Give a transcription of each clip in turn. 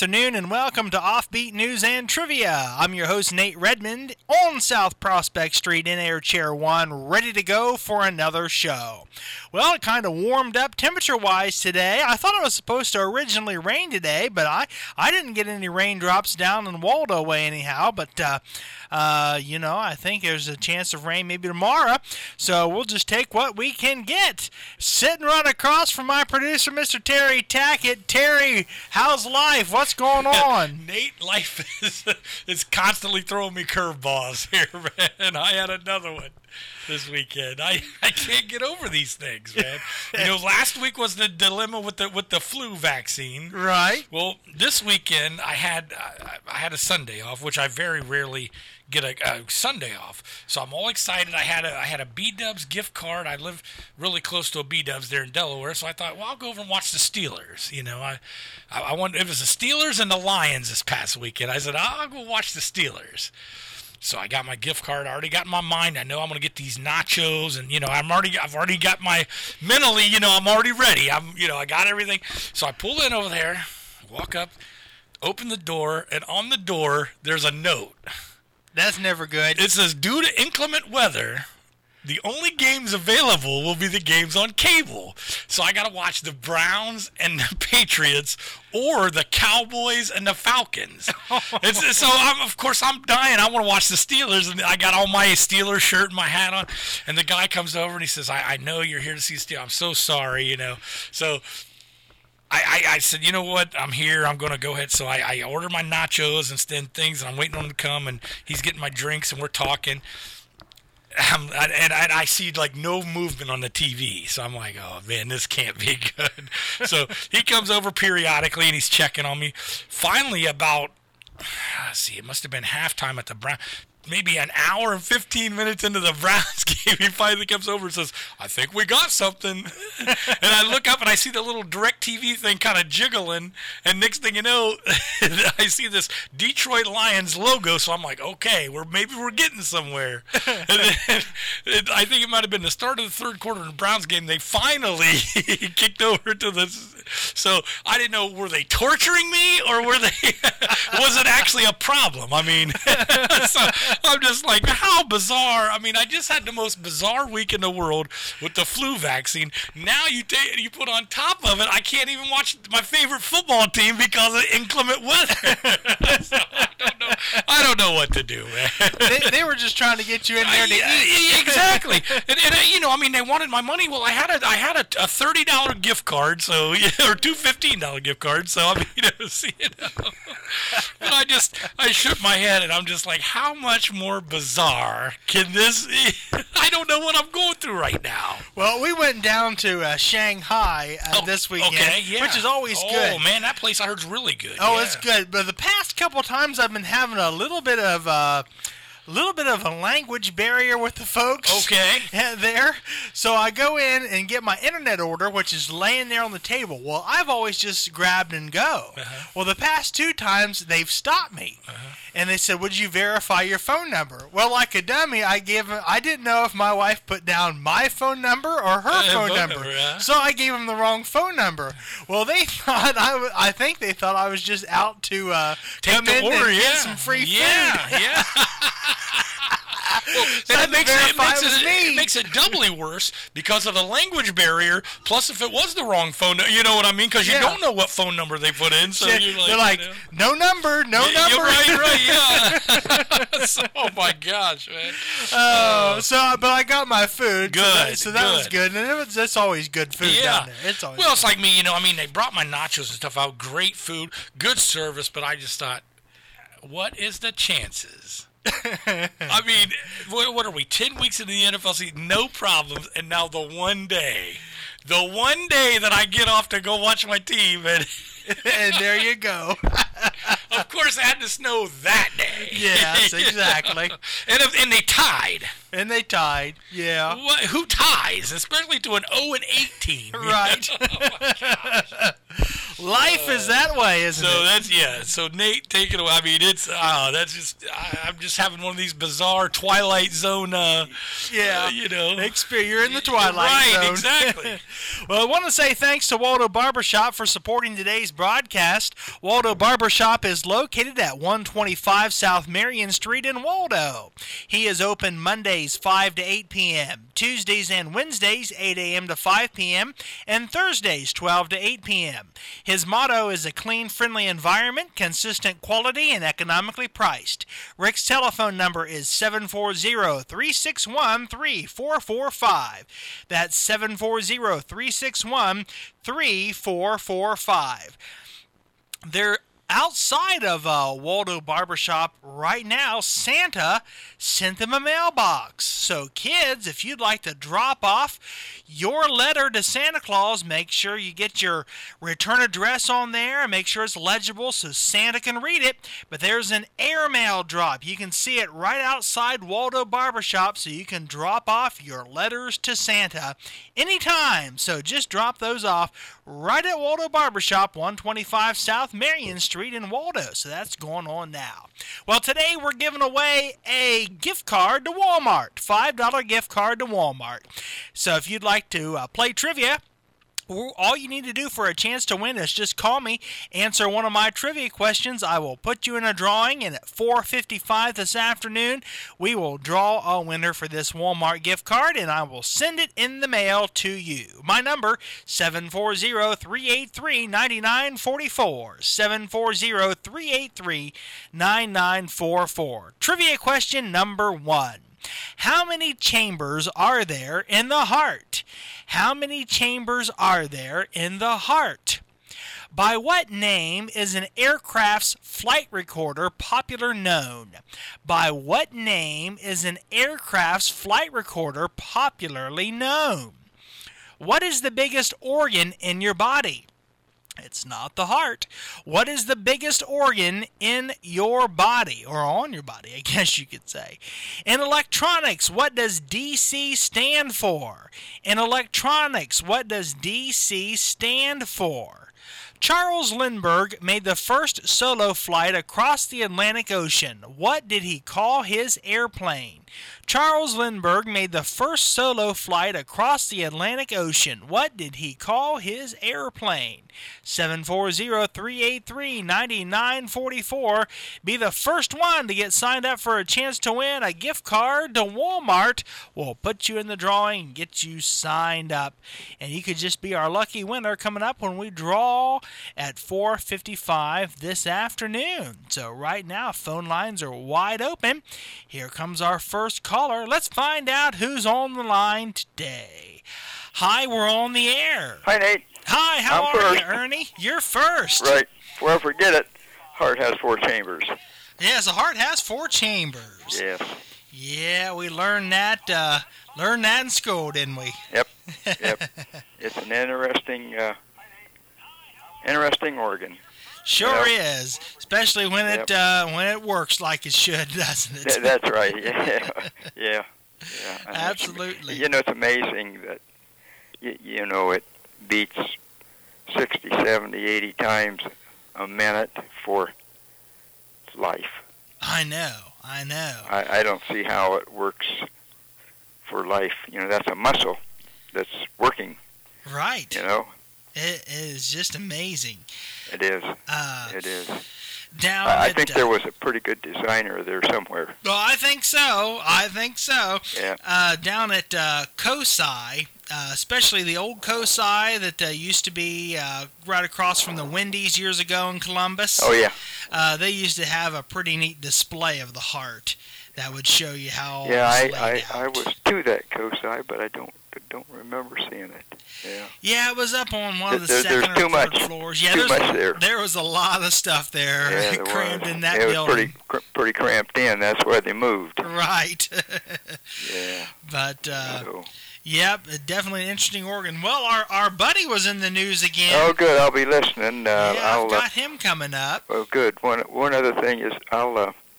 afternoon, and welcome to Offbeat News and Trivia. I'm your host, Nate Redmond, on South Prospect Street in Air Chair 1, ready to go for another show. Well, it kind of warmed up temperature-wise today. I thought it was supposed to originally rain today, but I didn't get any raindrops down in Waldo way anyhow, but, I think there's a chance of rain maybe tomorrow, so we'll just take what we can get. Sitting right across from my producer, Mr. Terry Tackett. Terry, how's life? What's going on? Nate, life is constantly throwing me curveballs here, man. I had another one this weekend. I can't get over these things, man. Last week was the dilemma with the flu vaccine. Right. Well, this weekend I had a Sunday off, which I very rarely get a Sunday off. So I'm all excited. I had a B-Dubs gift card. I live really close to a B-Dubs there in Delaware, so I thought, well, I'll go over and watch the Steelers. I wanted, it was the Steelers and the Lions this past weekend. I said, I'll go watch the Steelers. So I got my gift card. I already got in my mind. I know I'm going to get these nachos, and I've already got my mentally. I'm already ready. I got everything. So I pull in over there, walk up, open the door, and on the door there's a note. That's never good. It says, due to inclement weather, the only games available will be the games on cable. So I got to watch the Browns and the Patriots or the Cowboys and the Falcons. So I'm dying. I want to watch the Steelers, and I got all my Steelers shirt and my hat on. And the guy comes over and he says, I know you're here to see Steelers. I'm so sorry, So I said, you know what? I'm here. I'm going to go ahead. So I order my nachos and things, and I'm waiting on him to come, and he's getting my drinks, and we're talking. And I see no movement on the TV, so I'm like, oh man, this can't be good. So he comes over periodically and he's checking on me. Finally, it must have been halftime at the Brown. Maybe an hour and 15 minutes into the Browns game, he finally comes over and says, I think we got something. And I look up and I see the little DirecTV thing kind of jiggling. And next thing you know, I see this Detroit Lions logo. So I'm like, okay, maybe we're getting somewhere. And then, I think it might have been the start of the third quarter in the Browns game. They finally kicked over to this. So I didn't know, were they torturing me or was it actually a problem? I mean, so I'm just like, how bizarre. I mean, I just had the most bizarre week in the world with the flu vaccine. Now you put on top of it, I can't even watch my favorite football team because of inclement weather. So I don't know what to do, man. They were just trying to get you in there to eat. Exactly. And they wanted my money. Well, I had a $30 gift card, or two $15 gift cards. So but I shook my head, and I'm just like, how much more bizarre can this be? I don't know what I'm going through right now. Well, we went down to Shanghai this weekend, which is always good. Oh, man, that place I heard is really good. Oh, it's good. But the past couple times I've been having a little bit of a language barrier with the folks there. So I go in and get my internet order, which is laying there on the table. Well, I've always just grabbed and go. Uh-huh. Well, the past two times, they've stopped me. Uh-huh. And they said, would you verify your phone number? Well, like a dummy, I didn't know if my wife put down my phone number or her phone number. Yeah. So I gave them the wrong phone number. Well, they thought I think they thought I was just out to come in and get some free food. Yeah. Well, it makes it doubly worse because of the language barrier. Plus, if it was the wrong phone, you know what I mean? Because you don't know what phone number they put in. So they're like, no number. You're right, yeah. Oh my gosh, man. But I got my food. Good. So that was good, and that's always good food down there. It's always. Well, it's like me, they brought my nachos and stuff out. Great food, good service, but I just thought, what is the chances? I mean, what are we, 10 weeks into the NFL season, no problems, and now the one day that I get off to go watch my team, and there you go. Of course, it had to snow that day. Yes, exactly. And they tied. And they tied. Yeah. What, who ties, especially to an 0-8 team? Right. Oh my gosh. Life is that way, isn't it? So that's So Nate, take it away. I mean, it's that's just I'm just having one of these bizarre Twilight Zone. Experience. You're in the Twilight Zone. Right, exactly. Well, I want to say thanks to Waldo Barbershop for supporting today's broadcast. Waldo Barbershop is located at 125 South Marion Street in Waldo. He is open Mondays 5 to 8 p.m., Tuesdays and Wednesdays 8 a.m. to 5 p.m., and Thursdays 12 to 8 p.m. His motto is a clean, friendly environment, consistent quality, and economically priced. Rick's telephone number is 740-361-3445. That's 740-361-3445. They're outside of Waldo Barbershop right now. Santa sent them a mailbox. So kids, if you'd like to drop off your letter to Santa Claus, make sure you get your return address on there and make sure it's legible so Santa can read it. But there's an airmail drop. You can see it right outside Waldo Barbershop, so you can drop off your letters to Santa anytime. So just drop those off right at Waldo Barbershop, 125 South Marion Street in Waldo. So that's going on now. Well, today we're giving away a gift card to Walmart, $5 gift card to Walmart. So if you'd like to play trivia, all you need to do for a chance to win is just call me, answer one of my trivia questions. I will put you in a drawing, and at 4:55 this afternoon, we will draw a winner for this Walmart gift card, and I will send it in the mail to you. My number, 740-383-9944, 740-383-9944. Trivia question number 1. How many chambers are there in the heart? How many chambers are there in the heart? By what name is an aircraft's flight recorder popularly known? By what name is an aircraft's flight recorder popularly known? What is the biggest organ in your body? It's not the heart. What is the biggest organ in your body, or on your body, I guess you could say? In electronics, what does DC stand for? In electronics, what does DC stand for? Charles Lindbergh made the first solo flight across the Atlantic Ocean. What did he call his airplane? Charles Lindbergh made the first solo flight across the Atlantic Ocean. What did he call his airplane? 740-383-9944. Be the first one to get signed up for a chance to win a gift card to Walmart. We'll put you in the drawing and get you signed up. And you could just be our lucky winner coming up when we draw at 4:55 this afternoon. So right now, phone lines are wide open. Here comes our first caller. Let's find out who's on the line today. Hi, we're on the air. Hi, Nate. Hi, how I'm are first. you, Ernie? You're first. Right. Before I forget it, heart has 4 chambers. Yes, the heart has 4 chambers. Yes. Yeah, we learned that in school, didn't we? Yep. It's an interesting organ. Sure is, especially when it works like it should, doesn't it? That's right. Yeah. Absolutely. It's amazing that it beats 60, 70, 80 times a minute for life. I know. I don't see how it works for life. That's a muscle that's working. Right. It is just amazing. It is. It is. I think there was a pretty good designer there somewhere. Well, I think so. Yeah. Down at COSI, especially the old COSI that used to be right across from the Wendy's years ago in Columbus. Oh, yeah. They used to have a pretty neat display of the heart that would show you how it was laid out. I was to that COSI, but I don't remember seeing it. Yeah, it was up on one of the second or third floors. Yeah, too much there. There was a lot of stuff there crammed in that building. It was pretty cramped in. That's why they moved. Right. Yeah. But yep, definitely an interesting organ. Well, our buddy was in the news again. Oh, good. I'll be listening. I've got him coming up. Oh, good. One other thing is I'll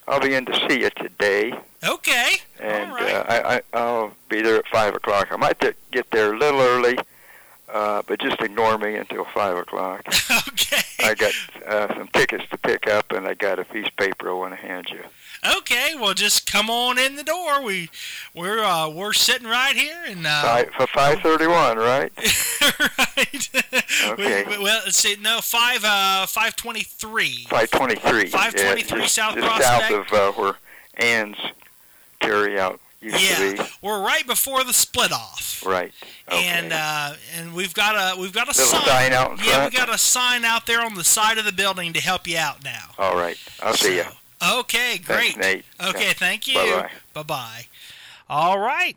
I'll be in to see you today. Okay. And all right. I'll be there at 5 o'clock. I might get there a little early, but just ignore me until 5 o'clock. Okay. I got some tickets to pick up, and I got a piece of paper I want to hand you. Okay, well, just come on in the door. We're sitting right here, and For 5:31, right? right. Okay. Well, let's see. No, 523. 523. 523 South just Prospect. south of where Ann's carry-out used to be. We're right before the split off. Right. Okay. And we've got a little sign. sign out in front? Yeah, we got a sign out there on the side of the building to help you out now. All right. I'll see you. Okay, great. Thanks, Nate. Okay, Yeah. thank you. Bye-bye. Bye-bye. All right.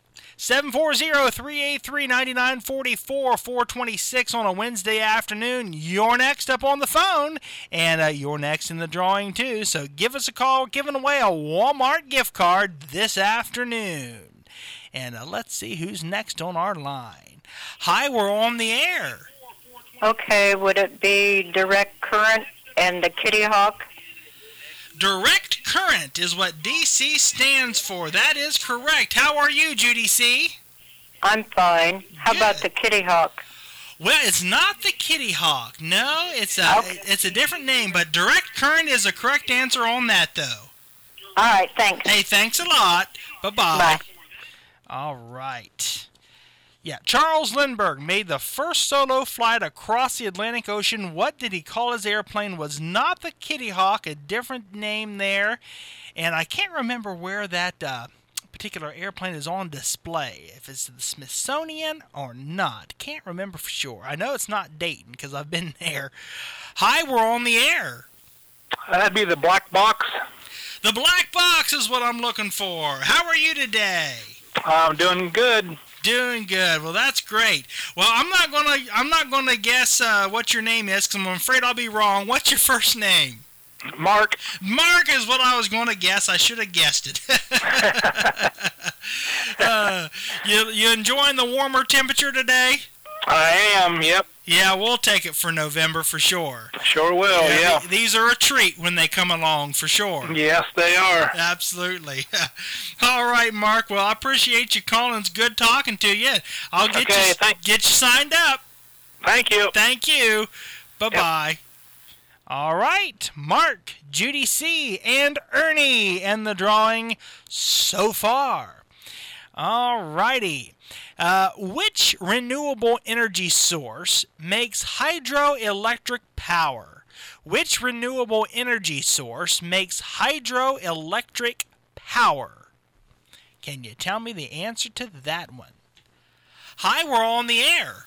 740-383-9944, 426 on a Wednesday afternoon. You're next up on the phone, and you're next in the drawing, too. So give us a call. We're giving away a Walmart gift card this afternoon. And let's see who's next on our line. Hi, we're on the air. Okay, would it be Direct Current and the Kitty Hawk? Direct Current is what DC stands for. That is correct. How are you, Judy C? I'm fine. How about the Kitty Hawk? Well, it's not the Kitty Hawk. No, it's a different name, but Direct Current is a correct answer on that, though. All right, thanks. Hey, thanks a lot. Bye-bye. Bye. All right. Yeah, Charles Lindbergh made the first solo flight across the Atlantic Ocean. What did he call his airplane? Was not the Kitty Hawk, a different name there. And I can't remember where that particular airplane is on display, if it's the Smithsonian or not. Can't remember for sure. I know it's not Dayton because I've been there. Hi, we're on the air. That'd be the black box. The black box is what I'm looking for. How are you today? I'm doing good. Doing good. Well, that's great. Well, I'm not gonna guess what your name is because I'm afraid I'll be wrong. What's your first name? Mark. Mark is what I was going to guess. I should have guessed it. You enjoying the warmer temperature today? I am. Yep. Yeah, we'll take it for November for sure. Sure will. Yeah. These are a treat when they come along for sure. Yes, they are. Absolutely. All right, Mark. Well, I appreciate you calling. It's good talking to you. I'll get you signed up. Thank you. Thank you. Bye-bye. Yep. All right. Mark, Judy C., and Ernie in the drawing so far. All righty. Which renewable energy source makes hydroelectric power? Which renewable energy source makes hydroelectric power? Can you tell me the answer to that one? Hi, we're on the air.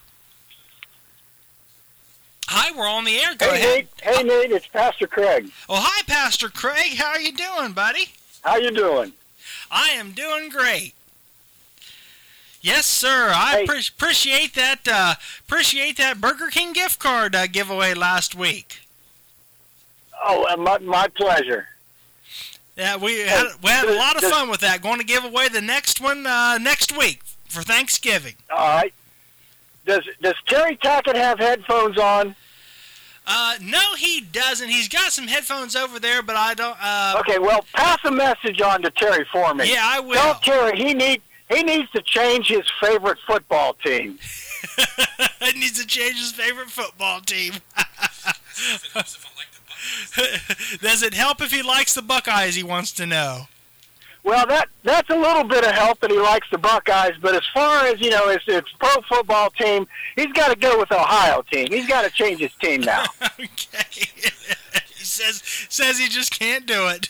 Hi, we're on the air. Go ahead. Nate. Hey, Nate, it's Pastor Craig. Oh, hi, Pastor Craig. How are you doing, buddy? How you doing? I am doing great. Yes, sir. I appreciate that. Appreciate that Burger King gift card giveaway last week. Oh, my pleasure. Yeah, we had a lot of fun with that. Going to give away the next one next week for Thanksgiving. All right. Does Terry Tackett have headphones on? No, he doesn't. He's got some headphones over there, but I don't. Okay, well, pass a message on to Terry for me. Yeah, I will. Tell Terry he needs to change his favorite football team. He needs to change his favorite football team. Does it help if he likes the Buckeyes, he wants to know? Well, that's a little bit of help that he likes the Buckeyes, but as far as, his pro football team, he's got to go with the Ohio team. He's got to change his team now. Okay. He says he just can't do it.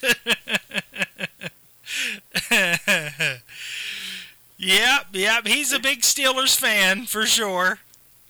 Yep. He's a big Steelers fan for sure.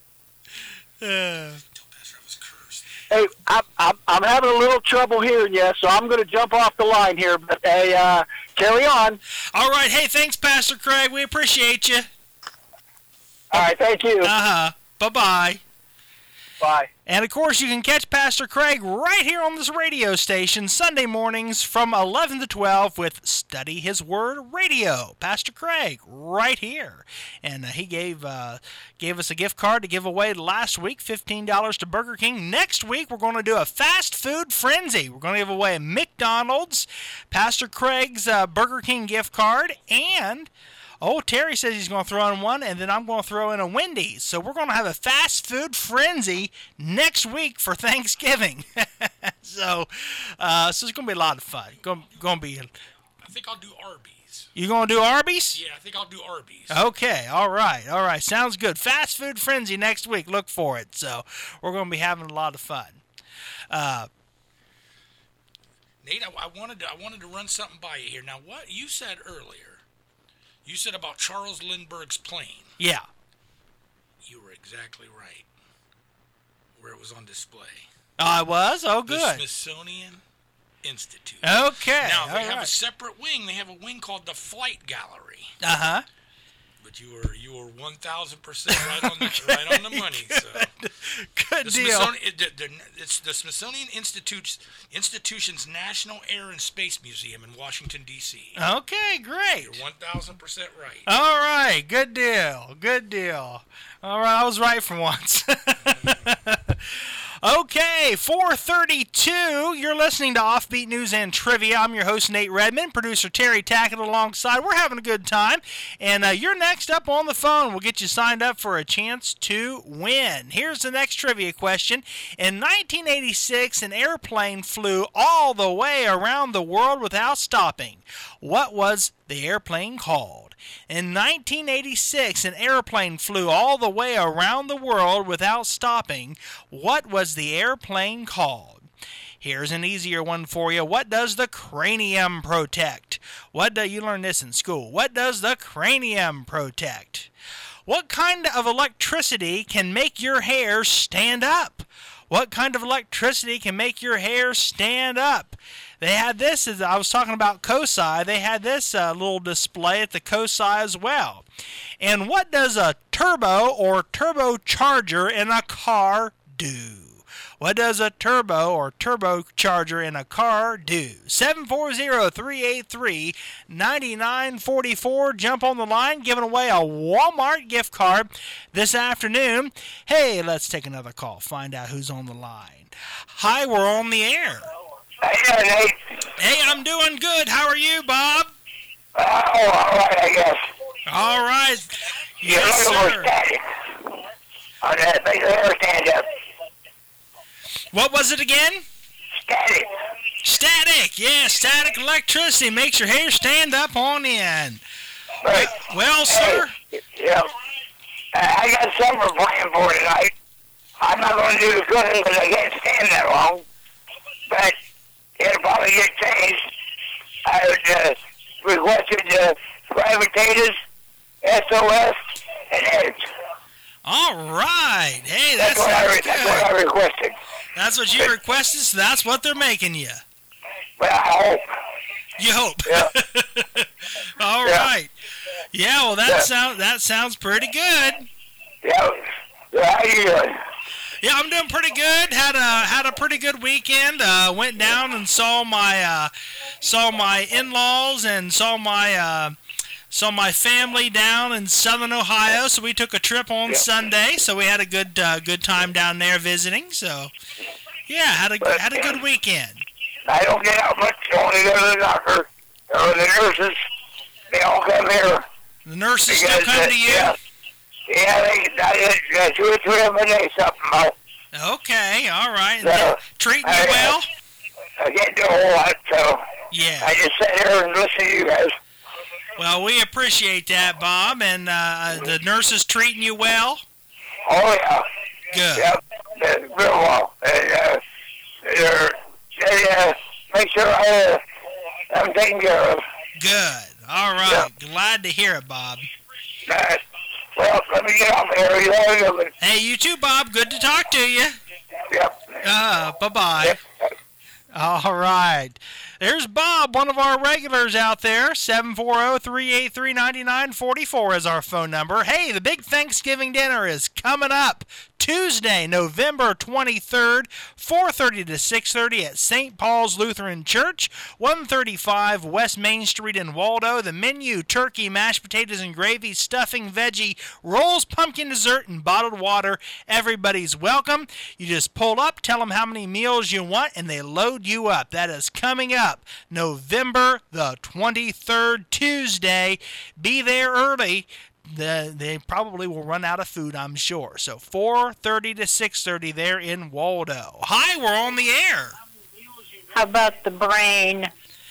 Hey, I'm having a little trouble hearing you, so I'm going to jump off the line here. But hey, carry on. All right. Hey, thanks, Pastor Craig. We appreciate you. All right. Thank you. Bye-bye. Bye. And, of course, you can catch Pastor Craig right here on this radio station Sunday mornings from 11 to 12 with Study His Word Radio. Pastor Craig right here. And he gave us a gift card to give away last week, $15 to Burger King. Next week, we're going to do a fast food frenzy. We're going to give away a McDonald's, Pastor Craig's Burger King gift card, and... Terry says he's going to throw in one, and then I'm going to throw in a Wendy's. So we're going to have a fast food frenzy next week for Thanksgiving. so it's going to be a lot of fun. Going to be. I think I'll do Arby's. You going to do Arby's? Yeah, I think I'll do Arby's. Okay, all right. Sounds good. Fast food frenzy next week. Look for it. So we're going to be having a lot of fun. Nate, I wanted to run something by you here. Now, what you said earlier. You said about Charles Lindbergh's plane. Yeah. You were exactly right. Where it was on display. I was? Oh, good. The Smithsonian Institute. Okay. Now, they have a separate wing. They have a wing called the Flight Gallery. Uh-huh. But you were 1,000% right on the money. So. Good deal. It's the Smithsonian Institution's National Air and Space Museum in Washington, D.C. Okay, great. You're 1,000% right. All right, good deal. All right, I was right for once. Okay, 4:32. You're listening to Offbeat News and Trivia. I'm your host, Nate Redmond. Producer Terry Tackett alongside. We're having a good time. And you're next up on the phone. We'll get you signed up for a chance to win. Here's the next trivia question. In 1986, an airplane flew all the way around the world without stopping. What was the airplane called? In 1986, an airplane flew all the way around the world without stopping. What was the airplane called? Here's an easier one for you. What does the cranium protect? You learned this in school. What does the cranium protect? What kind of electricity can make your hair stand up? What kind of electricity can make your hair stand up? They had this, as I was talking about COSI, they had this little display at the COSI as well. And what does a turbo or turbocharger in a car do? What does a turbo or turbocharger in a car do? 740-383-9944. Jump on the line, giving away a Walmart gift card this afternoon. Hey, let's take another call. Find out who's on the line. Hi, we're on the air. Hey, Nate. Hey, I'm doing good. How are you, Bob? All right, I guess. All right. Yes, sir. Static. On that big hair stand up. What was it again? Static. Static. Yeah, static electricity makes your hair stand up on end. Right. Well, sir. Yeah. I got something planned for tonight. I'm not going to do the cooking because I can't stand that long. But it'll probably get changed. I requested Gravitators, SOS, and Edge. All right. Hey, that's what I requested. That's what you requested, so that's what they're making you. Well, I hope. You hope. Yeah. All right. Yeah, well, that sounds pretty good. Yeah. How you doing? Yeah, I'm doing pretty good. Had a pretty good weekend. Went down and saw my in-laws and saw my family down in Southern Ohio. So we took a trip on Sunday. So we had a good time down there visiting. So yeah, had a good weekend. I don't get out much. Only go to the doctor or the nurses. They all come here. The nurses still come to you? Yeah, they 2 or 3 of them a day, something about. Okay, all right. Treating you well? I can't do a whole lot, so yeah. I just sit here and listen to you guys. Well, we appreciate that, Bob. And the nurses treating you well? Oh, yeah. Good. Yep, real well. And, they make sure I'm taken care of. Good. All right. Yep. Glad to hear it, Bob. Well, let me get off here. Hey, you too, Bob. Good to talk to you. Yep. Bye-bye. Yep. All right. There's Bob, one of our regulars out there. 740-383-9944 is our phone number. Hey, the big Thanksgiving dinner is coming up Tuesday, November 23rd, 4:30 to 6:30 at St. Paul's Lutheran Church, 135 West Main Street in Waldo. The menu: turkey, mashed potatoes and gravy, stuffing, veggie, rolls, pumpkin dessert, and bottled water. Everybody's welcome. You just pull up, tell them how many meals you want, and they load you up. That is coming up November the 23rd, Tuesday. Be there early. They probably will run out of food, I'm sure. So 4:30 to 6:30 there in Waldo. Hi, we're on the air. How about the brain?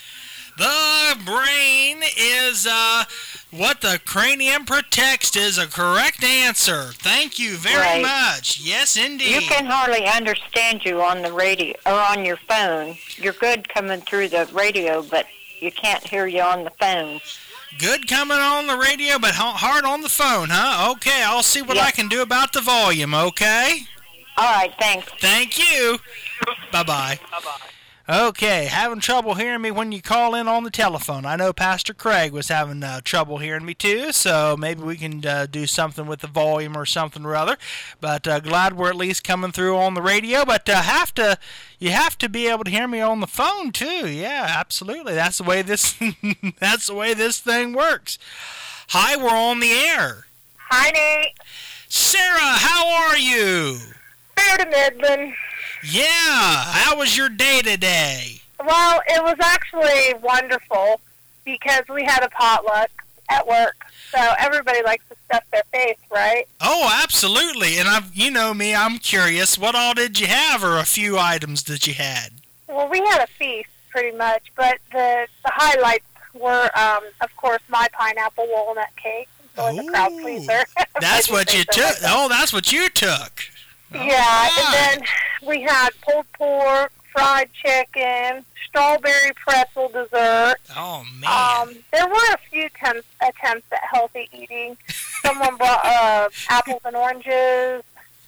The brain is what the cranium protects is a correct answer. Thank you very much. Yes, indeed. You can hardly understand you on the radio or on your phone. You're good coming through the radio, but you can't hear you on the phone. Good coming on the radio, but hard on the phone, huh? Okay, I'll see what I can do about the volume, okay? All right, thanks. Thank you. Bye-bye. Bye-bye. Okay, having trouble hearing me when you call in on the telephone. I know Pastor Craig was having trouble hearing me too, so maybe we can do something with the volume or something or other. But glad we're at least coming through on the radio. But you have to be able to hear me on the phone too. Yeah, absolutely. That's the way this that's the way this thing works. Hi, we're on the air. Hi, Nate. Sarah, how are you? Fair to Midland. Yeah, how was your day today? Well, it was actually wonderful because we had a potluck at work. So everybody likes to stuff their face, right? Oh, absolutely. And you know me, I'm curious. What all did you have, or a few items that you had? Well, we had a feast pretty much, but the highlights were, of course, my pineapple walnut cake. So the crowd pleaser. That's what you took. Oh, that's what you took. Yeah, and then we had pulled pork, fried chicken, strawberry pretzel dessert. Oh, man. There were a few attempts at healthy eating. Someone brought apples and oranges.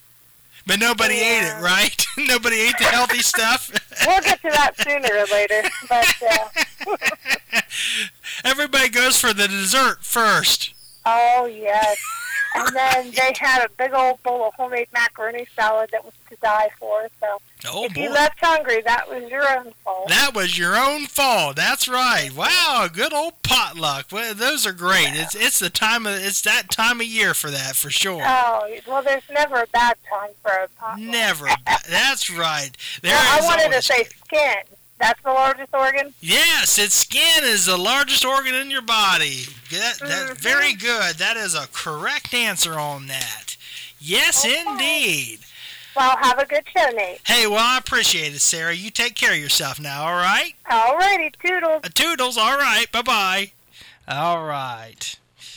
But nobody ate it, right? Nobody ate the healthy stuff? We'll get to that sooner or later. But everybody goes for the dessert first. Oh, yes. And then they had a big old bowl of homemade macaroni salad that was to die for. So if you left hungry, that was your own fault. That was your own fault. That's right. Wow, good old potluck. Well, those are great. Yeah. It's that time of year for that, for sure. Oh, well, there's never a bad time for a potluck. Never. That's right. I wanted to say skin. That's the largest organ? Yes, skin is the largest organ in your body. Very good. That is a correct answer on that. Yes, indeed. Well, have a good show, Nate. Hey, well, I appreciate it, Sarah. You take care of yourself now, all right? All righty, toodles. Toodles, all right. Bye-bye. All right.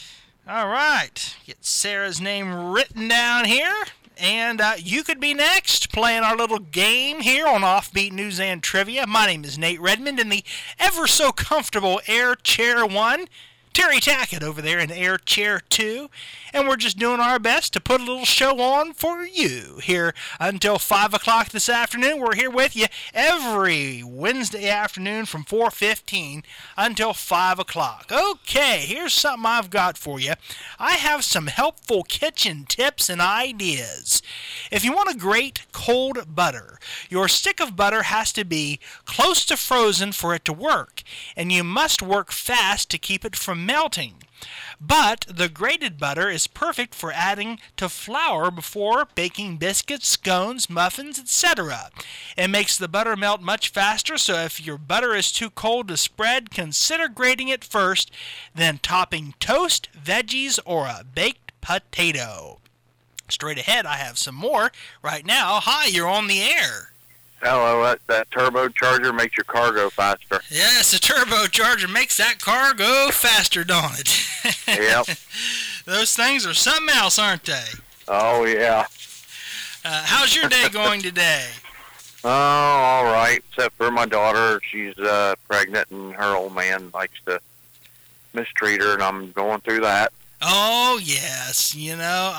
All right. Get Sarah's name written down here. And you could be next, playing our little game here on Offbeat News and Trivia. My name is Nate Redmond in the ever-so-comfortable Air Chair 1. Terry Tackett over there in Air Chair 2. And we're just doing our best to put a little show on for you here until 5 o'clock this afternoon. We're here with you every Wednesday afternoon from 4:15 until 5 o'clock. Okay, here's something I've got for you. I have some helpful kitchen tips and ideas. If you want a great cold butter, your stick of butter has to be close to frozen for it to work, and you must work fast to keep it from melting. But the grated butter is perfect for adding to flour before baking biscuits, scones, muffins, etc. It makes the butter melt much faster, so if your butter is too cold to spread, consider grating it first, then topping toast, veggies, or a baked potato. Straight ahead, I have some more. Right now, hi, you're on the air. Hello, that turbocharger makes your car go faster. Yes, the turbocharger makes that car go faster, don't it? Yep. Those things are something else, aren't they? Oh, yeah. How's your day going today? Oh, all right, except for my daughter. She's pregnant, and her old man likes to mistreat her, and I'm going through that. Oh, yes. You know,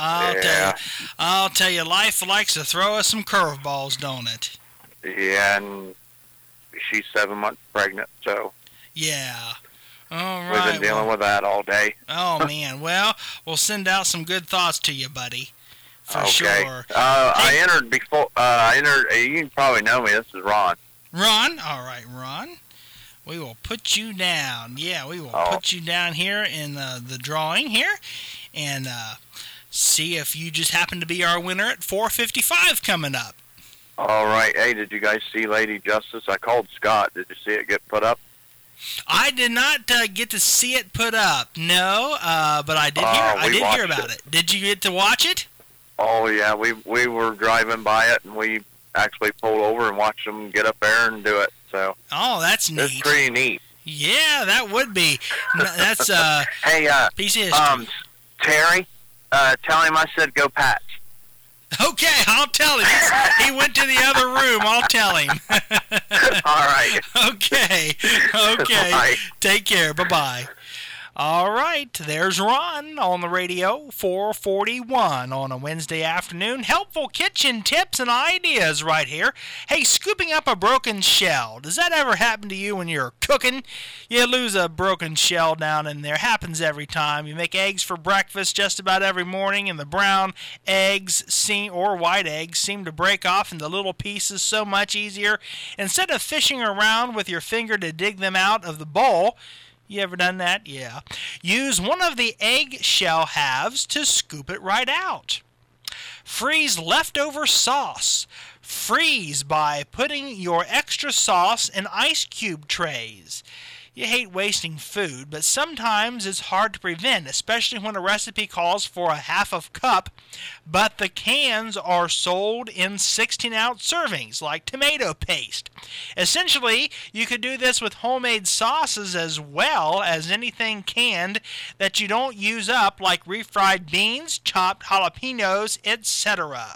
I'll tell you, life likes to throw us some curveballs, don't it? Yeah, and she's 7 months pregnant, so Yeah. All right. we've been dealing with that all day. Oh, man. Well, we'll send out some good thoughts to you, buddy. For Okay. sure. I entered before. You can probably know me. This is Ron. Ron? All right, Ron. We will put you down. Yeah, we will put you down here in the drawing here. And see if you just happen to be our winner at 4:55 coming up. All right. Hey, did you guys see Lady Justice? I called Scott. Did you see it get put up? I did not get to see it put up. No, but I did hear. I did hear about it. Did you get to watch it? Oh yeah, we were driving by it, and we actually pulled over and watched them get up there and do it. So. Oh, that's neat. It's pretty neat. Yeah, that would be. That's hey, piece of history. Terry, tell him I said go Pats. Okay, I'll tell him. He went to the other room. I'll tell him. All right. Okay. Bye. Take care. Bye-bye. All right, there's Ron on the radio, 441 on a Wednesday afternoon. Helpful kitchen tips and ideas right here. Hey, scooping up a broken shell. Does that ever happen to you when you're cooking? You lose a broken shell down in there. Happens every time. You make eggs for breakfast just about every morning, and the brown eggs or white eggs seem to break off into little pieces so much easier. Instead of fishing around with your finger to dig them out of the bowl, you ever done that? Yeah. Use one of the eggshell halves to scoop it right out. Freeze leftover sauce. Freeze by putting your extra sauce in ice cube trays. You hate wasting food, but sometimes it's hard to prevent, especially when a recipe calls for a half of cup, but the cans are sold in 16-ounce servings, like tomato paste. Essentially, you could do this with homemade sauces as well as anything canned that you don't use up, like refried beans, chopped jalapenos, etc.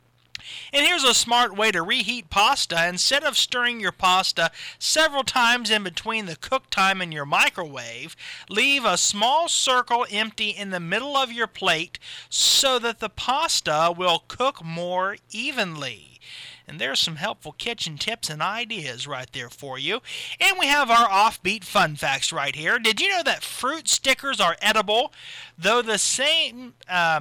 And here's a smart way to reheat pasta. Instead of stirring your pasta several times in between the cook time in your microwave, leave a small circle empty in the middle of your plate so that the pasta will cook more evenly. And there's some helpful kitchen tips and ideas right there for you. And we have our offbeat fun facts right here. Did you know that fruit stickers are edible? Though the same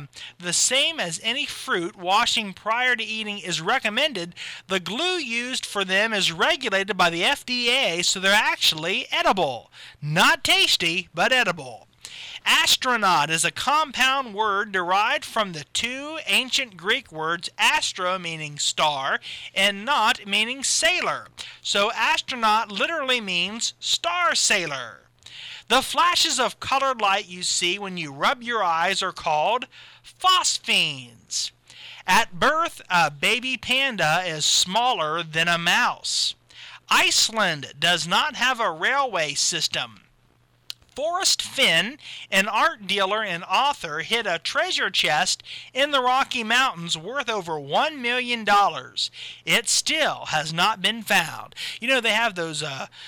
as any fruit, washing prior to eating is recommended. The glue used for them is regulated by the FDA, so they're actually edible. Not tasty, but edible. Astronaut is a compound word derived from the two ancient Greek words astra, meaning star, and naut, meaning sailor. So astronaut literally means star sailor. The flashes of colored light you see when you rub your eyes are called phosphenes. At birth, a baby panda is smaller than a mouse. Iceland does not have a railway system. Forrest Fenn, an art dealer and author, hid a treasure chest in the Rocky Mountains worth over $1 million. It still has not been found. You know, they have those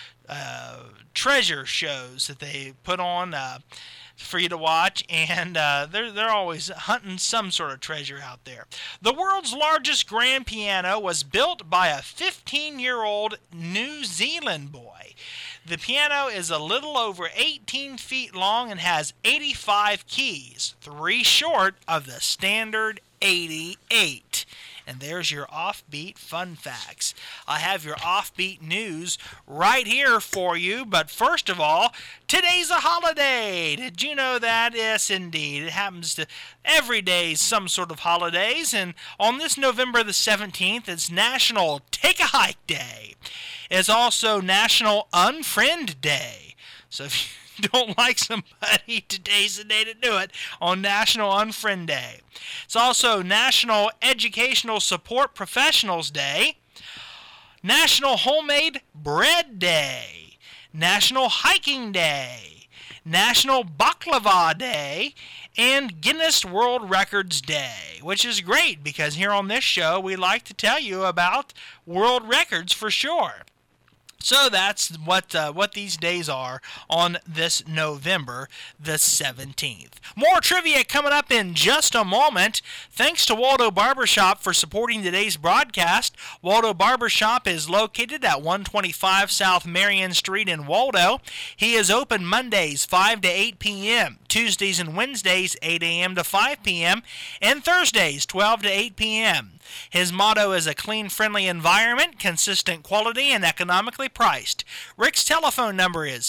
treasure shows that they put on for you to watch, and they're always hunting some sort of treasure out there. The world's largest grand piano was built by a 15-year-old New Zealand boy. The piano is a little over 18 feet long and has 85 keys, 3 short of the standard 88. And there's your offbeat fun facts. I have your offbeat news right here for you. But first of all, today's a holiday. Did you know that? Yes, indeed. It happens to every day some sort of holidays. And on this November the 17th, it's National Take a Hike Day. It's also National Unfriend Day. So if you don't like somebody, today's the day to do it on National Unfriend Day. It's also National Educational Support Professionals Day, National Homemade Bread Day, National Hiking Day, National Baklava Day, and Guinness World Records Day, which is great because here on this show we like to tell you about world records for sure. So that's what these days are on this November the 17th. More trivia coming up in just a moment. Thanks to Waldo Barbershop for supporting today's broadcast. Waldo Barbershop is located at 125 South Marion Street in Waldo. He is open Mondays 5 to 8 p.m., Tuesdays and Wednesdays 8 a.m. to 5 p.m., and Thursdays 12 to 8 p.m. His motto is a clean, friendly environment, consistent quality, and economically priced. Rick's telephone number is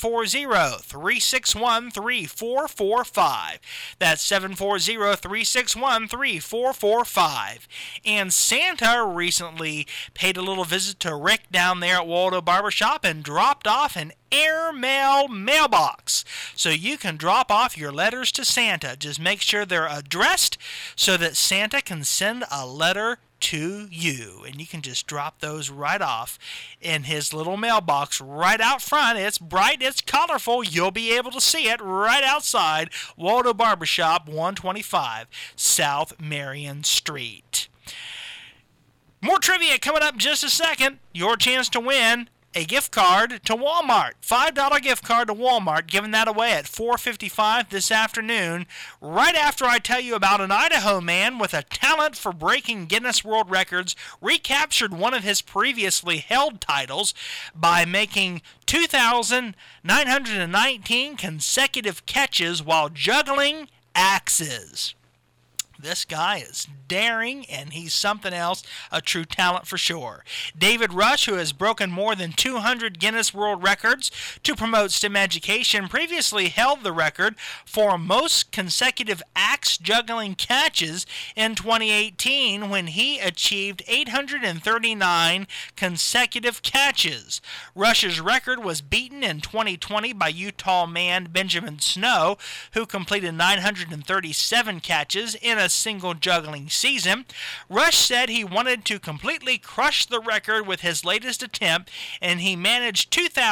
740-361-3445. That's 740-361-3445. And Santa recently paid a little visit to Rick down there at Waldo Barbershop and dropped off an airmail mailbox. So you can drop off your letters to Santa. Just make sure they're addressed so that Santa can send a letter to you. And you can just drop those right off in his little mailbox right out front. It's bright, it's colorful. You'll be able to see it right outside Waldo Barbershop, 125 South Marion Street. More trivia coming up in just a second. Your chance to win a gift card to Walmart. $5 gift card to Walmart, giving that away at 4:55 this afternoon, right after I tell you about an Idaho man with a talent for breaking Guinness World Records recaptured one of his previously held titles by making 2,919 consecutive catches while juggling axes. This guy is daring, and he's something else, a true talent for sure. David Rush, who has broken more than 200 Guinness World Records to promote STEM education, previously held the record for most consecutive axe juggling catches in 2018 when he achieved 839 consecutive catches. Rush's record was beaten in 2020 by Utah man Benjamin Snow, who completed 937 catches in a single juggling season. Rush said he wanted to completely crush the record with his latest attempt, and he managed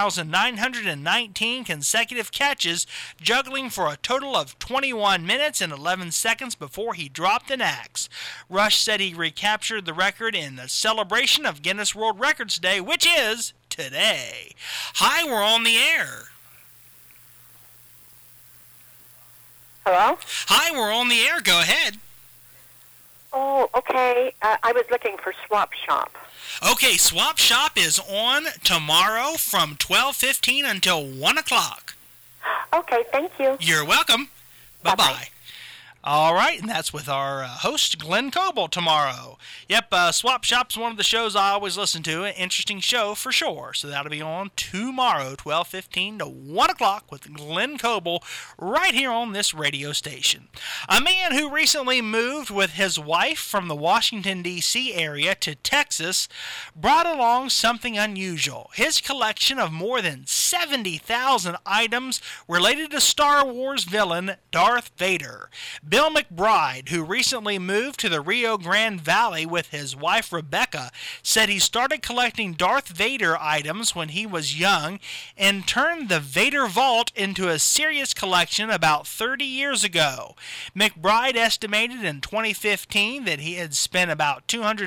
2,919 consecutive catches, juggling for a total of 21 minutes and 11 seconds before he dropped an axe. Rush said he recaptured the record in the celebration of Guinness World Records Day, which is today. Hi, we're on the air. Hello? Hi, we're on the air. Go ahead. Oh, okay. I was looking for Swap Shop. Okay, Swap Shop is on tomorrow from 12:15 until 1 o'clock. Okay, thank you. You're welcome. Bye-bye. All right, and that's with our host, Glenn Coble, tomorrow. Yep, Swap Shop's one of the shows I always listen to. An interesting show for sure. So that'll be on tomorrow, 12:15 to 1 o'clock with Glenn Coble right here on this radio station. A man who recently moved with his wife from the Washington, D.C. area to Texas brought along something unusual. His collection of more than 70,000 items related to Star Wars villain Darth Vader. Bill McBride, who recently moved to the Rio Grande Valley with his wife Rebecca, said he started collecting Darth Vader items when he was young and turned the Vader Vault into a serious collection about 30 years ago. McBride estimated in 2015 that he had spent about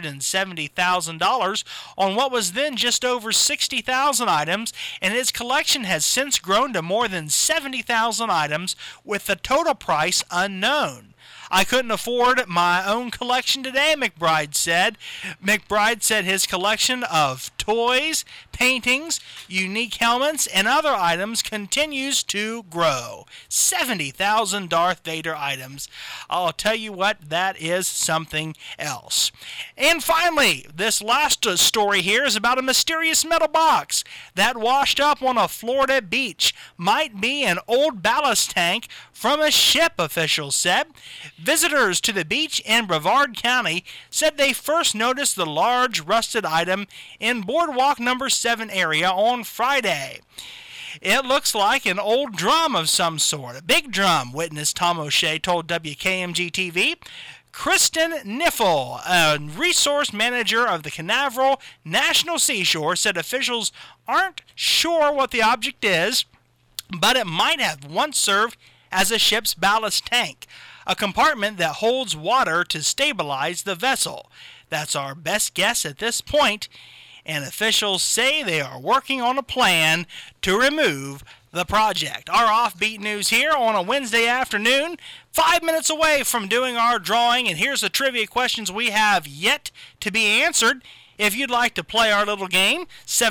$270,000 on what was then just over 60,000 items, and his collection has since grown to more than 70,000 items with the total price unknown. I couldn't afford my own collection today, McBride said. McBride said his collection of toys, paintings, unique helmets, and other items continues to grow. 70,000 Darth Vader items. I'll tell you what, that is something else. And finally, this last story here is about a mysterious metal box that washed up on a Florida beach. Might be an old ballast tank from a ship, officials said. Visitors to the beach in Brevard County said they first noticed the large rusted item in Boardwalk number 7 area on Friday. It looks like an old drum of some sort, a big drum, witness Tom O'Shea told WKMG-TV. Kristen Niffel, a resource manager of the Canaveral National Seashore, said officials aren't sure what the object is, but it might have once served as a ship's ballast tank, a compartment that holds water to stabilize the vessel. That's our best guess at this point. and officials say they are working on a plan to remove the project. Our offbeat news here on a Wednesday afternoon, 5 minutes away from doing our drawing, and here's the trivia questions we have yet to be answered. If you'd like to play our little game,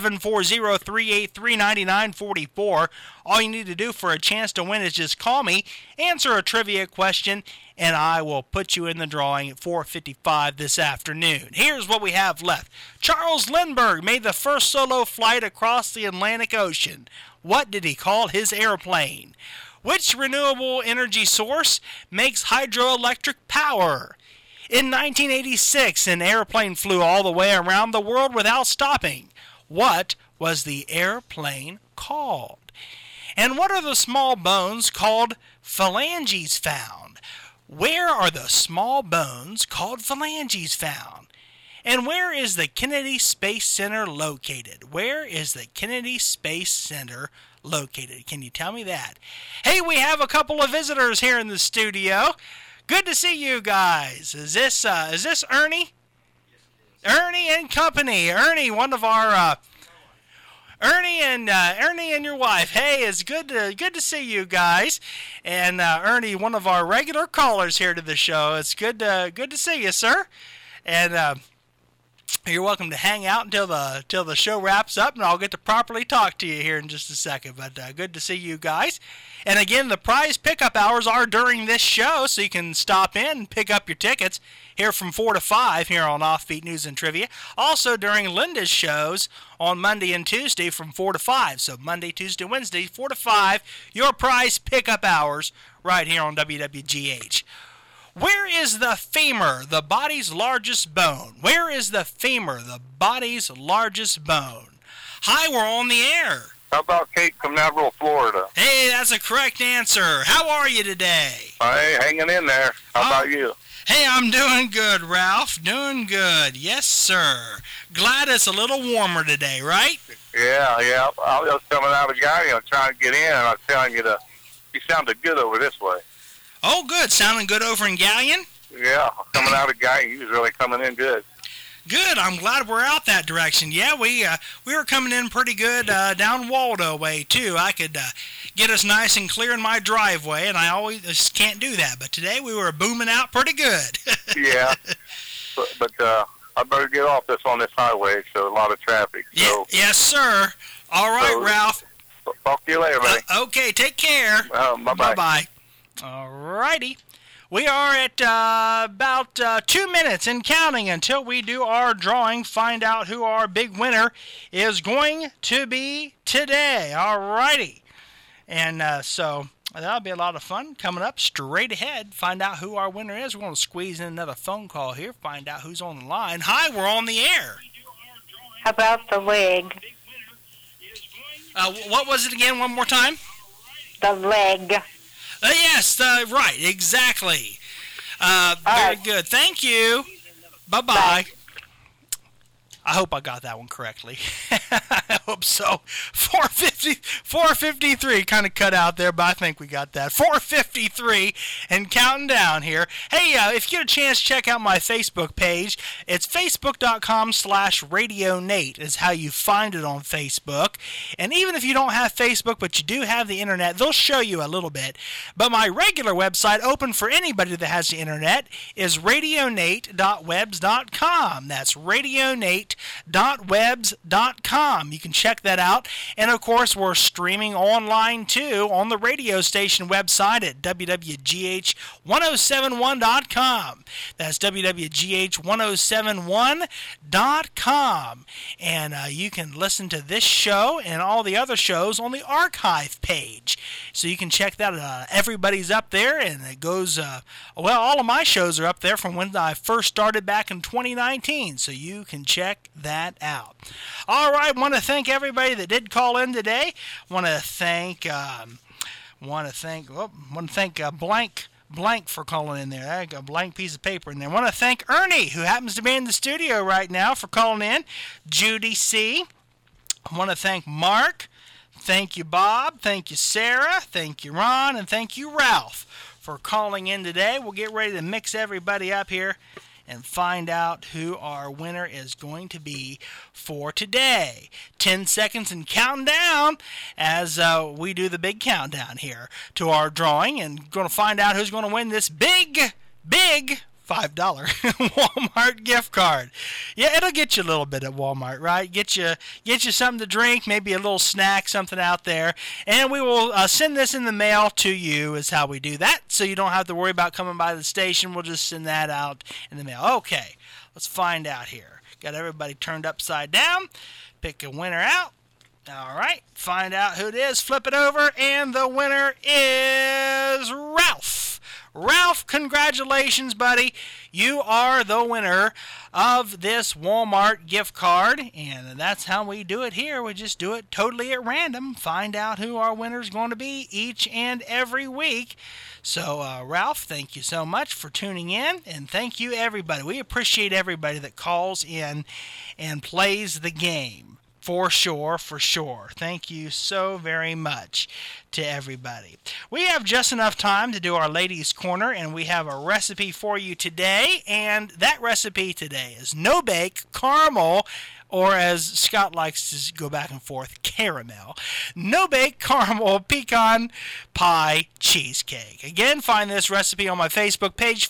740-383-9944. All you need to do for a chance to win is just call me, answer a trivia question, and I will put you in the drawing at 4:55 this afternoon. Here's what we have left. Charles Lindbergh made the first solo flight across the Atlantic Ocean. What did he call his airplane? Which renewable energy source makes hydroelectric power? In 1986, an airplane flew all the way around the world without stopping. What was the airplane called? And what are the small bones called phalanges found? Where are the small bones called phalanges found? And where is the Kennedy Space Center located? Where is the Kennedy Space Center located? Can you tell me that? Hey, we have a couple of visitors here in the studio. Good to see you guys. Is this Ernie? Ernie and company. Ernie, one of our Ernie and your wife. Hey, it's good to see you guys. And Ernie, one of our regular callers here to the show. It's good to see you, sir. And you're welcome to hang out until the show wraps up, and I'll get to properly talk to you here in just a second. But good to see you guys. And again, the prize pickup hours are during this show, so you can stop in and pick up your tickets here from 4 to 5 here on Offbeat News and Trivia. Also during Linda's shows on Monday and Tuesday from 4 to 5. So Monday, Tuesday, Wednesday, 4 to 5, your prize pickup hours right here on WWGH. Where is the femur, the body's largest bone? Where is the femur, the body's largest bone? Hi, we're on the air. How about Cape Canaveral, Florida? Hey, that's a correct answer. How are you today? Hey, hanging in there. How about you? Hey, I'm doing good, Ralph. Doing good. Yes, sir. Glad it's a little warmer today, right? Yeah. I was coming out of Gallion trying to get in, and I was telling you you sounded good over this way. Oh, good. Sounding good over in Gallion? Yeah, coming out of Gallion, you was really coming in good. Good. I'm glad we're out that direction. Yeah, we were coming in pretty good down Waldo way, too. I could get us nice and clear in my driveway, and I always just can't do that. But today we were booming out pretty good. Yeah, but I better get off on this highway. So a lot of traffic. So. Yes, sir. All right, Ralph. Talk to you later, buddy. Okay, take care. Bye-bye. Bye-bye. All righty. We are at about 2 minutes and counting until we do our drawing, find out who our big winner is going to be today. All righty. And so that'll be a lot of fun coming up straight ahead. Find out who our winner is. We're going to squeeze in another phone call here, find out who's on the line. Hi, we're on the air. How about the leg? What was it again? One more time? The leg. Yes, right, exactly. Very good. Thank you. Bye-bye. Bye. I hope I got that one correctly. I hope so. 453 kind of cut out there, but I think we got that. 453 and counting down here. Hey, if you get a chance, check out my Facebook page. It's facebook.com/RadioNate is how you find it on Facebook. And even if you don't have Facebook, but you do have the internet, they'll show you a little bit. But my regular website, open for anybody that has the internet, is radionate.webs.com. That's radionate.webs.com. You can check that out. And of course, we're streaming online too on the radio station website at wwgh1071.com. That's wwgh1071.com. And you can listen to this show and all the other shows on the archive page. So you can check that out. Everybody's up there, and it goes, all of my shows are up there from when I first started back in 2019. So you can check that out. All right, want to thank everybody that did call in today. Want to thank Blank for calling in there. I got a blank piece of paper in there. Want to thank Ernie, who happens to be in the studio right now, for calling in. Judy C. I want to thank Mark. Thank you, Bob. Thank you, Sarah. Thank you, Ron. And thank you, Ralph, for calling in today. We'll get ready to mix everybody up here and find out who our winner is going to be for today. 10 seconds and counting down as we do the big countdown here to our drawing, and going to find out who's going to win this big $5 Walmart gift card. Yeah, it'll get you a little bit at Walmart, right? Get you something to drink, maybe a little snack, something out there, and we will send this in the mail to you is how we do that, so you don't have to worry about coming by the station. We'll just send that out in the mail. Okay, let's find out here. Got everybody turned upside down. Pick a winner out. All right, find out who it is. Flip it over, and the winner is Ralph. Ralph, congratulations, buddy. You are the winner of this Walmart gift card, and that's how we do it here. We just do it totally at random. Find out who our winner is going to be each and every week. So, Ralph, thank you so much for tuning in, and thank you, everybody. We appreciate everybody that calls in and plays the game. For sure. Thank you so very much to everybody. We have just enough time to do our Ladies' Corner, and we have a recipe for you today, and that recipe today is no-bake caramel, or as Scott likes to go back and forth, caramel. No-bake caramel pecan pie cheesecake. Again, find this recipe on my Facebook page,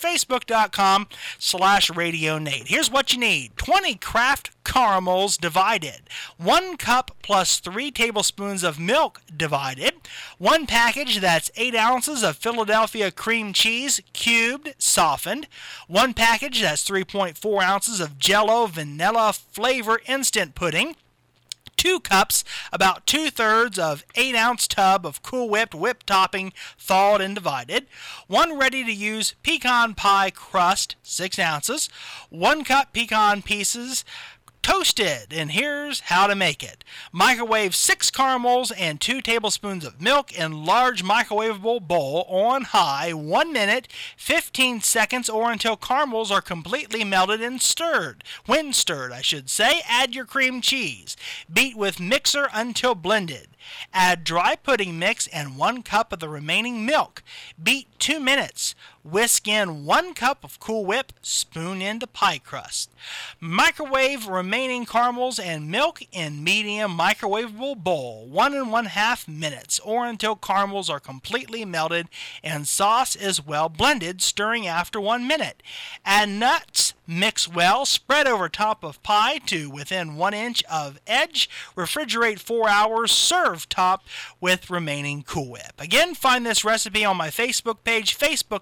facebook.com/RadioNate. Here's what you need. 20 Kraft caramels divided, 1 cup plus 3 tablespoons of milk divided, 1 package that's 8 ounces of Philadelphia cream cheese cubed, softened, 1 package that's 3.4 ounces of Jell-O vanilla flavor instant pudding, 2 cups, about 2/3 of 8-ounce tub of Cool Whipped whipped topping, thawed and divided, 1 ready-to-use pecan pie crust, 6 ounces, 1 cup pecan pieces, toasted, and here's how to make it. Microwave 6 caramels and 2 tablespoons of milk in large microwavable bowl on high 1 minute, 15 seconds, or until caramels are completely melted and stirred. When stirred, I should say, add your cream cheese. Beat with mixer until blended. Add dry pudding mix and 1 cup of the remaining milk. Beat 2 minutes. Whisk in 1 cup of Cool Whip, spoon into pie crust. Microwave remaining caramels and milk in medium microwavable bowl 1 1/2 minutes, or until caramels are completely melted and sauce is well blended, stirring after 1 minute. Add nuts, mix well, spread over top of pie to within 1 inch of edge. Refrigerate 4 hours. Serve top with remaining Cool Whip. Again, find this recipe on my Facebook page,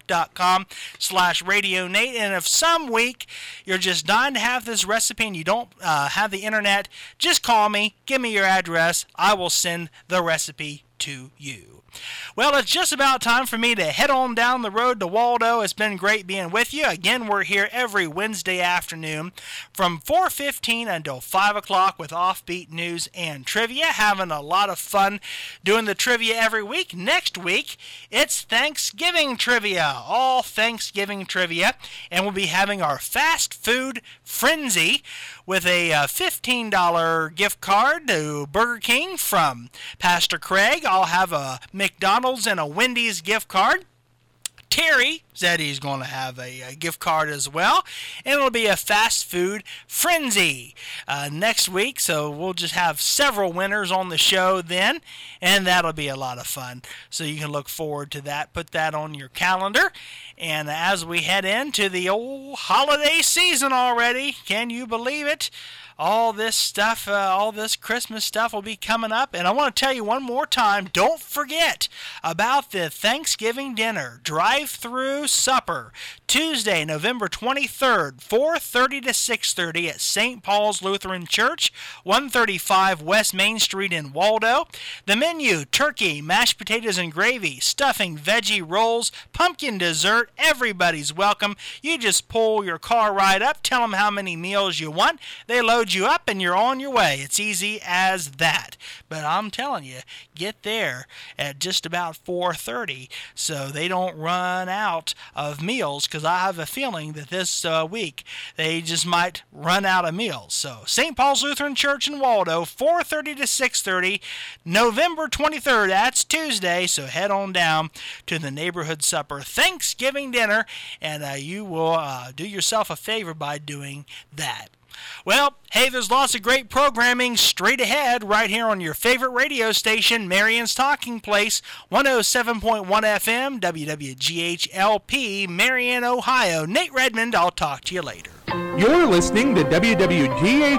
facebook.com/RadioNate. And if some week you're just dying to have this recipe and you don't have the internet, just call me, give me your address, I will send the recipe to you. Well, it's just about time for me to head on down the road to Waldo. It's been great being with you. Again, we're here every Wednesday afternoon from 4:15 until 5 o'clock with offbeat news and trivia. Having a lot of fun doing the trivia every week. Next week, it's Thanksgiving trivia, all Thanksgiving trivia, and we'll be having our fast food frenzy with a $15 gift card to Burger King from Pastor Craig. I'll have a McDonald's and a Wendy's gift card. Terry said he's going to have a gift card as well, and it'll be a fast food frenzy next week, so we'll just have several winners on the show then, and that'll be a lot of fun, so you can look forward to that. Put that on your calendar, and as we head into the old holiday season already, can you believe it? All this stuff, all this Christmas stuff will be coming up. And I want to tell you one more time, don't forget about the Thanksgiving dinner, drive-through supper, Tuesday, November 23rd, 4:30 to 6:30 at St. Paul's Lutheran Church, 135 West Main Street in Waldo. The menu, turkey, mashed potatoes and gravy, stuffing, veggie rolls, pumpkin dessert. Everybody's welcome. You just pull your car right up, tell them how many meals you want. They load you up and you're on your way. It's easy as that. But I'm telling you, get there at just about 4:30 so they don't run out out of meals, because I have a feeling that this week they just might run out of meals. So St. Paul's Lutheran Church in Waldo, 4:30 to 6:30, November 23rd. That's Tuesday. So head on down to the neighborhood supper Thanksgiving dinner, and you will do yourself a favor by doing that. Well, hey, there's lots of great programming straight ahead right here on your favorite radio station, Marion's Talking Place, 107.1 FM, WWGH-LP, Marion, Ohio. Nate Redmond, I'll talk to you later. You're listening to WWGH